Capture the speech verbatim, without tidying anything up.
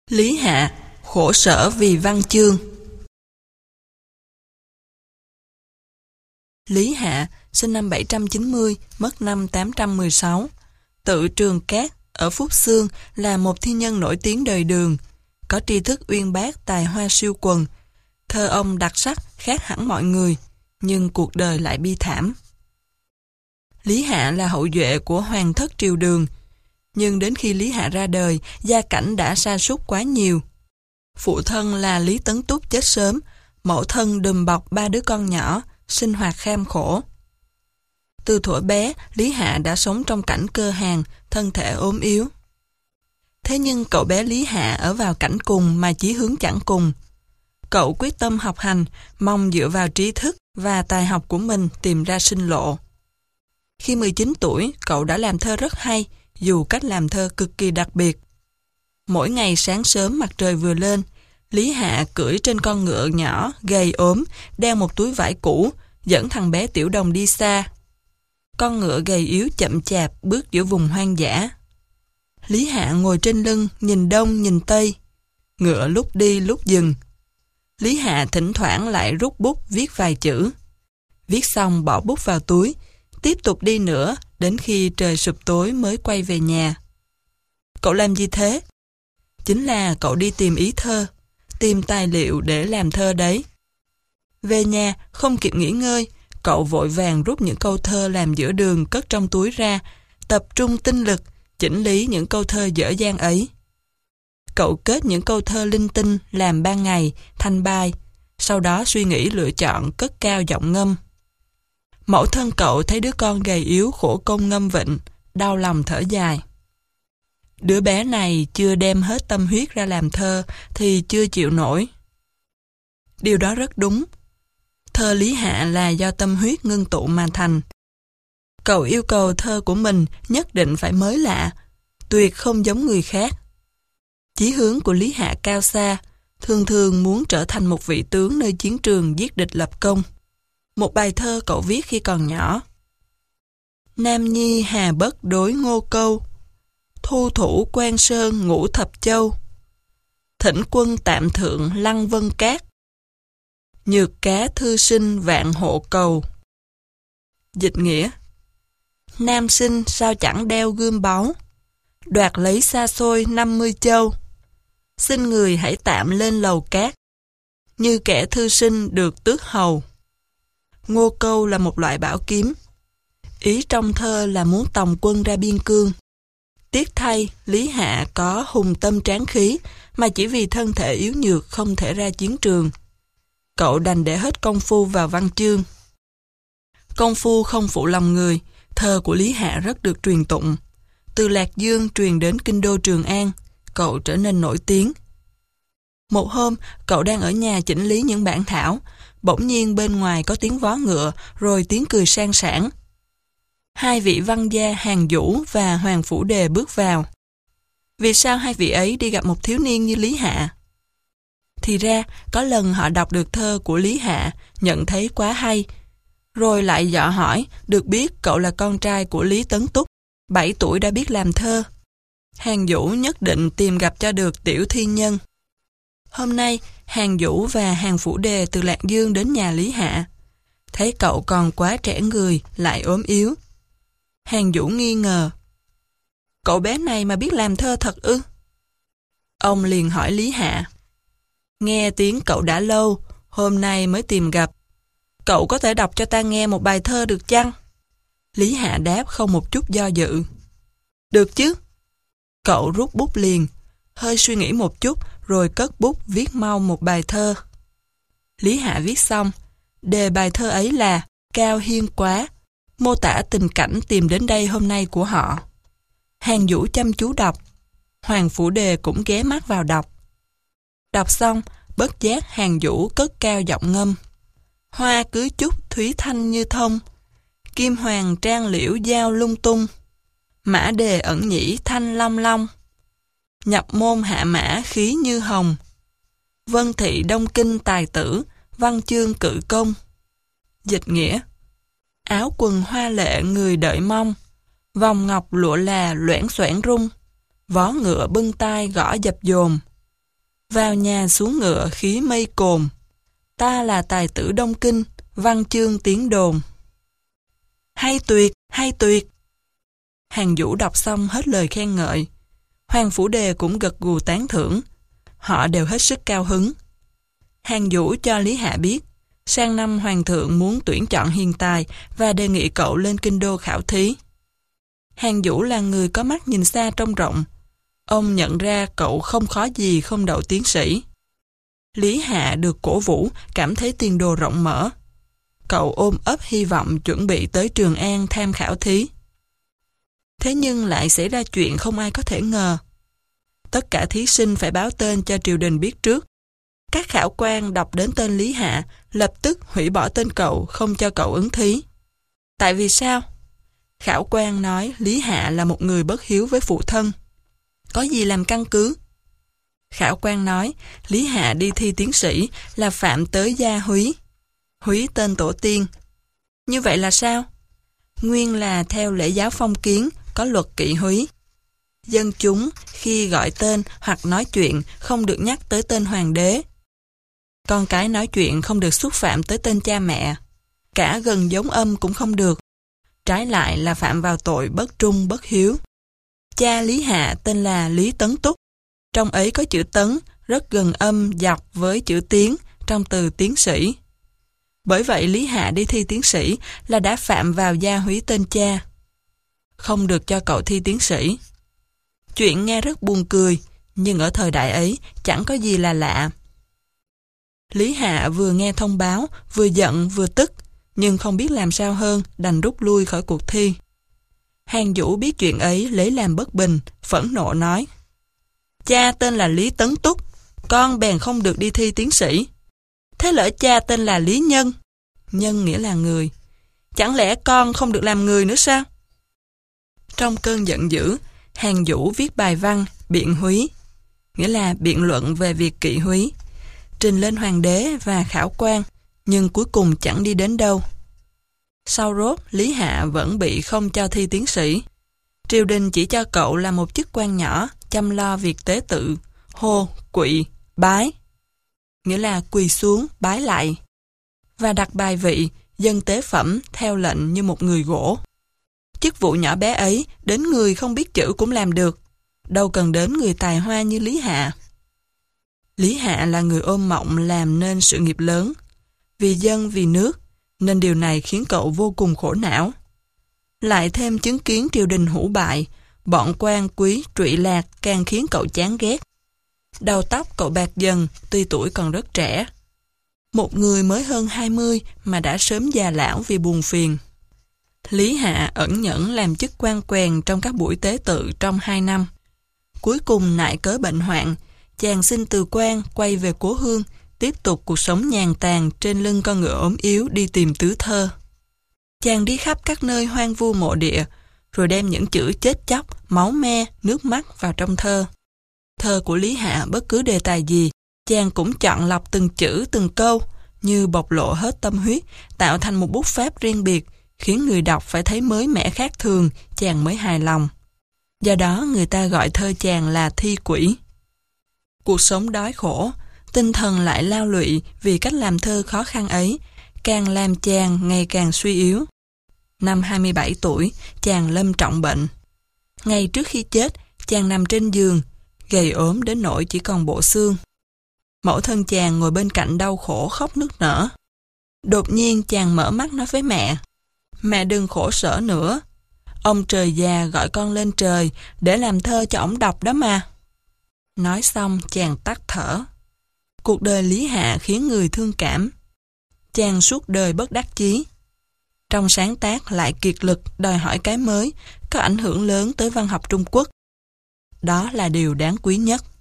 Lý Hạ khổ sở vì văn chương. Lý Hạ sinh năm bảy trăm chín mươi, mất năm tám trăm mười sáu. Tự Trường Cát ở Phúc Xương là một thi nhân nổi tiếng đời Đường, có tri thức uyên bác, tài hoa siêu quần. Thơ ông đặc sắc khác hẳn mọi người, nhưng cuộc đời lại bi thảm. Lý Hạ là hậu duệ của hoàng thất triều Đường, nhưng đến khi Lý Hạ ra đời, gia cảnh đã sa sút quá nhiều. Phụ thân là Lý Tấn Túc chết sớm, mẫu thân đùm bọc ba đứa con nhỏ, sinh hoạt kham khổ. Từ thuở bé, Lý Hạ đã sống trong cảnh cơ hàn, thân thể ốm yếu. Thế nhưng cậu bé Lý Hạ ở vào cảnh cùng mà chí hướng chẳng cùng. Cậu quyết tâm học hành, mong dựa vào trí thức và tài học của mình tìm ra sinh lộ. Khi mười chín tuổi, cậu đã làm thơ rất hay, dù cách làm thơ cực kỳ đặc biệt. Mỗi ngày sáng sớm mặt trời vừa lên, Lý Hạ cưỡi trên con ngựa nhỏ, gầy ốm, đeo một túi vải cũ, dẫn thằng bé Tiểu Đồng đi xa. Con ngựa gầy yếu chậm chạp bước giữa vùng hoang dã. Lý Hạ ngồi trên lưng, nhìn đông nhìn tây. Ngựa lúc đi lúc dừng. Lý Hạ thỉnh thoảng lại rút bút viết vài chữ. Viết xong bỏ bút vào túi, tiếp tục đi nữa đến khi trời sụp tối mới quay về nhà. Cậu làm gì thế? Chính là cậu đi tìm ý thơ, tìm tài liệu để làm thơ đấy. Về nhà, không kịp nghỉ ngơi, cậu vội vàng rút những câu thơ làm giữa đường cất trong túi ra, tập trung tinh lực, chỉnh lý những câu thơ dở dang ấy. Cậu kết những câu thơ linh tinh làm ban ngày, thành bài, sau đó suy nghĩ lựa chọn cất cao giọng ngâm. Mẫu thân cậu thấy đứa con gầy yếu khổ công ngâm vịnh, đau lòng thở dài. Đứa bé này chưa đem hết tâm huyết ra làm thơ thì chưa chịu nổi. Điều đó rất đúng. Thơ Lý Hạ là do tâm huyết ngưng tụ mà thành. Cậu yêu cầu thơ của mình nhất định phải mới lạ, tuyệt không giống người khác. Chí hướng của Lý Hạ cao xa, thường thường muốn trở thành một vị tướng nơi chiến trường giết địch lập công. Một bài thơ cậu viết khi còn nhỏ. Nam nhi hà bất đối Ngô Câu, thu thủ Quan Sơn ngũ thập châu, thỉnh quân tạm thượng Lăng Vân Cát, nhược cá thư sinh vạn hộ cầu. Dịch nghĩa: nam sinh sao chẳng đeo gươm báu, đoạt lấy xa xôi năm mươi châu, xin người hãy tạm lên lầu cát, như kẻ thư sinh được tước hầu. Ngô Câu là một loại bảo kiếm. Ý trong thơ là muốn tòng quân ra biên cương. Tiếc thay, Lý Hạ có hùng tâm tráng khí, mà chỉ vì thân thể yếu nhược không thể ra chiến trường. Cậu đành để hết công phu vào văn chương. Công phu không phụ lòng người, thơ của Lý Hạ rất được truyền tụng. Từ Lạc Dương truyền đến kinh đô Trường An, cậu trở nên nổi tiếng. Một hôm, cậu đang ở nhà chỉnh lý những bản thảo, bỗng nhiên bên ngoài có tiếng vó ngựa, rồi tiếng cười sang sảng. Hai vị văn gia Hàn Vũ và Hoàng Phủ Đề bước vào. Vì sao hai vị ấy đi gặp một thiếu niên như Lý Hạ? Thì ra, có lần họ đọc được thơ của Lý Hạ, nhận thấy quá hay, rồi lại dò hỏi, được biết cậu là con trai của Lý Tấn Túc, bảy tuổi đã biết làm thơ. Hàn Vũ nhất định tìm gặp cho được tiểu thi nhân. Hôm nay, Hàn Vũ và Hàn Phủ Đề từ Lạc Dương đến nhà Lý Hạ. Thấy cậu còn quá trẻ người, lại ốm yếu. Hàn Vũ nghi ngờ. Cậu bé này mà biết làm thơ thật ư? Ông liền hỏi Lý Hạ. Nghe tiếng cậu đã lâu, hôm nay mới tìm gặp. Cậu có thể đọc cho ta nghe một bài thơ được chăng? Lý Hạ đáp không một chút do dự. Được chứ. Cậu rút bút liền, hơi suy nghĩ một chút, rồi cất bút viết mau một bài thơ. Lý Hạ viết xong, đề bài thơ ấy là Cao Hiên Quá, mô tả tình cảnh tìm đến đây hôm nay của họ. Hàn Vũ chăm chú đọc, Hoàng Phủ Đề cũng ghé mắt vào đọc. Đọc xong, bất giác Hàn Vũ cất cao giọng ngâm. Hoa cứ chút thúy thanh như thông, kim hoàng trang liễu giao lung tung, mã đề ẩn nhĩ thanh long long, nhập môn hạ mã khí như hồng, vân thị đông kinh tài tử, văn chương cự công. Dịch nghĩa: áo quần hoa lệ người đợi mong, vòng ngọc lụa là loẻn xoẻn rung, vó ngựa bưng tai gõ dập dồn, Vào nhà xuống ngựa khí mây cồn, ta là tài tử Đông Kinh, văn chương tiếng đồn. Hay tuyệt, hay tuyệt. Hàn Vũ đọc xong hết lời khen ngợi. Hoàng Phủ Đề cũng gật gù tán thưởng. Họ đều hết sức cao hứng. Hàn Vũ cho Lý Hạ biết, sang năm Hoàng thượng muốn tuyển chọn hiền tài và đề nghị cậu lên kinh đô khảo thí. Hàn Vũ là người có mắt nhìn xa trông rộng. Ông nhận ra cậu không khó gì không đậu tiến sĩ. Lý Hạ được cổ vũ, cảm thấy tiền đồ rộng mở. Cậu ôm ấp hy vọng chuẩn bị tới Trường An tham khảo thí. Thế nhưng lại xảy ra chuyện không ai có thể ngờ. Tất cả thí sinh phải báo tên cho triều đình biết trước. Các khảo quan đọc đến tên Lý Hạ, lập tức hủy bỏ tên cậu, không cho cậu ứng thí. Tại vì sao? Khảo quan nói Lý Hạ là một người bất hiếu với phụ thân. Có gì làm căn cứ? Khảo quan nói Lý Hạ đi thi tiến sĩ là phạm tới gia húy. Húy tên tổ tiên. Như vậy là sao? Nguyên là theo lễ giáo phong kiến, có luật kỵ húy. Dân chúng khi gọi tên hoặc nói chuyện không được nhắc tới tên hoàng đế. Con cái nói chuyện không được xúc phạm tới tên cha mẹ. Cả gần giống âm cũng không được. Trái lại là phạm vào tội bất trung bất hiếu. Cha Lý Hạ tên là Lý Tấn Túc. Trong ấy có chữ tấn, rất gần âm dọc với chữ tiến trong từ tiến sĩ. Bởi vậy Lý Hạ đi thi tiến sĩ là đã phạm vào gia húy tên cha. Không được cho cậu thi tiến sĩ. Chuyện nghe rất buồn cười, nhưng ở thời đại ấy chẳng có gì là lạ. Lý Hạ vừa nghe thông báo, vừa giận vừa tức, nhưng không biết làm sao hơn, đành rút lui khỏi cuộc thi. Hàn Vũ biết chuyện ấy lấy làm bất bình, phẫn nộ nói: Cha tên là Lý Tấn Túc, con bèn không được đi thi tiến sĩ. Thế lỡ cha tên là Lý Nhân, nhân nghĩa là người, chẳng lẽ con không được làm người nữa sao? Trong cơn giận dữ, Hàn Vũ viết bài văn biện húy, nghĩa là biện luận về việc kỵ húy, trình lên hoàng đế và khảo quan, nhưng cuối cùng chẳng đi đến đâu. Sau rốt, Lý Hạ vẫn bị không cho thi tiến sĩ. Triều đình chỉ cho cậu là một chức quan nhỏ, chăm lo việc tế tự, hô, quỵ, bái, nghĩa là quỳ xuống, bái lại, và đặt bài vị, dân tế phẩm theo lệnh như một người gỗ. Chức vụ nhỏ bé ấy, đến người không biết chữ cũng làm được, đâu cần đến người tài hoa như Lý Hạ. Lý Hạ là người ôm mộng làm nên sự nghiệp lớn, vì dân vì nước, nên điều này khiến cậu vô cùng khổ não. Lại thêm chứng kiến triều đình hủ bại, bọn quan quý trụy lạc càng khiến cậu chán ghét. Đầu tóc cậu bạc dần, tuy tuổi còn rất trẻ. Một người mới hơn hai mươi mà đã sớm già lão vì buồn phiền. Lý Hạ ẩn nhẫn làm chức quan quèn trong các buổi tế tự trong hai năm. Cuối cùng nại cớ bệnh hoạn, chàng xin từ quan quay về cố hương, tiếp tục cuộc sống nhàn tàn trên lưng con ngựa ốm yếu đi tìm tứ thơ. Chàng đi khắp các nơi hoang vu mộ địa, rồi đem những chữ chết chóc, máu me, nước mắt vào trong thơ. Thơ của Lý Hạ bất cứ đề tài gì, chàng cũng chọn lọc từng chữ từng câu, như bộc lộ hết tâm huyết, tạo thành một bút pháp riêng biệt, khiến người đọc phải thấy mới mẻ khác thường, chàng mới hài lòng. Do đó người ta gọi thơ chàng là thi quỷ. Cuộc sống đói khổ, tinh thần lại lao lụy vì cách làm thơ khó khăn ấy, càng làm chàng ngày càng suy yếu. Năm hai mươi bảy tuổi, chàng lâm trọng bệnh. Ngày trước khi chết, chàng nằm trên giường, gầy ốm đến nỗi chỉ còn bộ xương. Mẫu thân chàng ngồi bên cạnh đau khổ khóc nức nở. Đột nhiên chàng mở mắt nói với mẹ: Mẹ đừng khổ sở nữa. Ông trời già gọi con lên trời để làm thơ cho ổng đọc đó mà. Nói xong chàng tắt thở. Cuộc đời Lý Hạ khiến người thương cảm. Chàng suốt đời bất đắc chí. Trong sáng tác lại kiệt lực đòi hỏi cái mới, có ảnh hưởng lớn tới văn học Trung Quốc. Đó là điều đáng quý nhất.